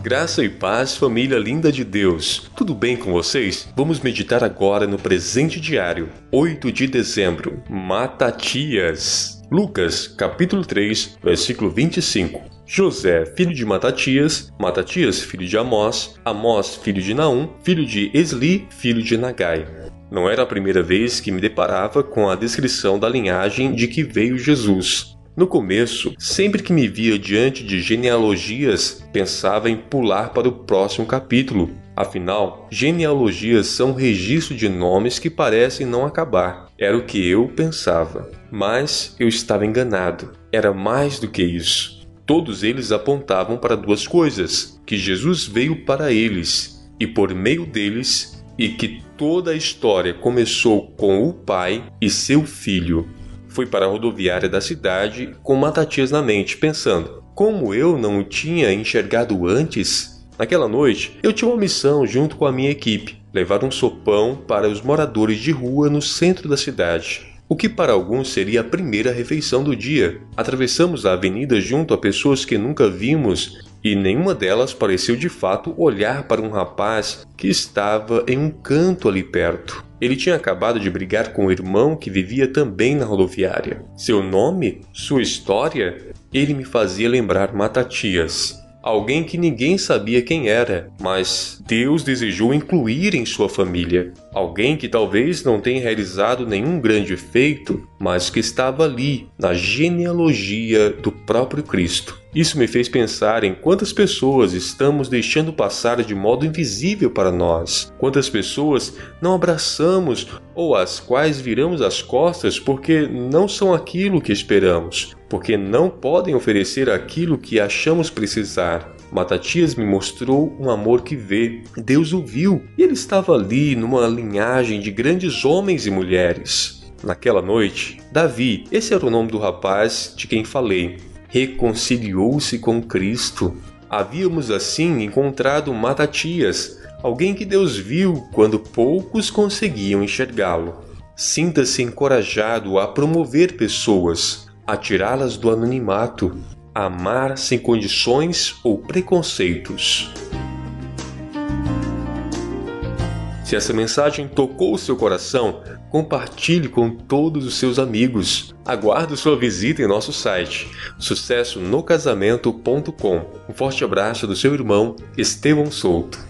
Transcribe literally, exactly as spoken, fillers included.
Graça e paz, família linda de Deus. Tudo bem com vocês? Vamos meditar agora no presente diário, oito de dezembro. Matatias. Lucas, capítulo três, versículo vinte e cinco. José, filho de Matatias, Matatias, filho de Amós, Amós, filho de Naum, filho de Esli, filho de Nagai. Não era a primeira vez que me deparava com a descrição da linhagem de que veio Jesus. No começo, sempre que me via diante de genealogias, pensava em pular para o próximo capítulo. Afinal, genealogias são registro de nomes que parecem não acabar. Era o que eu pensava. Mas eu estava enganado. Era mais do que isso. Todos eles apontavam para duas coisas: que Jesus veio para eles e por meio deles, e que toda a história começou com o Pai e seu Filho. Fui para a rodoviária da cidade com Matatias na mente, pensando: como eu não o tinha enxergado antes? Naquela noite, eu tinha uma missão junto com a minha equipe: levar um sopão para os moradores de rua no centro da cidade. O que para alguns seria a primeira refeição do dia. Atravessamos a avenida junto a pessoas que nunca vimos e nenhuma delas pareceu de fato olhar para um rapaz que estava em um canto ali perto. Ele tinha acabado de brigar com o irmão que vivia também na rodoviária. Seu nome? Sua história? Ele me fazia lembrar Matatias. Alguém que ninguém sabia quem era, mas Deus desejou incluir em sua família. Alguém que talvez não tenha realizado nenhum grande feito, mas que estava ali, na genealogia do próprio Cristo. Isso me fez pensar em quantas pessoas estamos deixando passar de modo invisível para nós. Quantas pessoas não abraçamos ou às quais viramos as costas porque não são aquilo que esperamos, porque não podem oferecer aquilo que achamos precisar. Matatias me mostrou um amor que vê. Deus o viu e ele estava ali numa linhagem de grandes homens e mulheres. Naquela noite, Davi, esse era o nome do rapaz de quem falei, reconciliou-se com Cristo. Havíamos assim encontrado Matatias, alguém que Deus viu quando poucos conseguiam enxergá-lo. Sinta-se encorajado a promover pessoas, a tirá-las do anonimato, a amar sem condições ou preconceitos. Se essa mensagem tocou o seu coração, compartilhe com todos os seus amigos. Aguardo sua visita em nosso site, sucesso no casamento ponto com. Um forte abraço do seu irmão, Estevão Souto.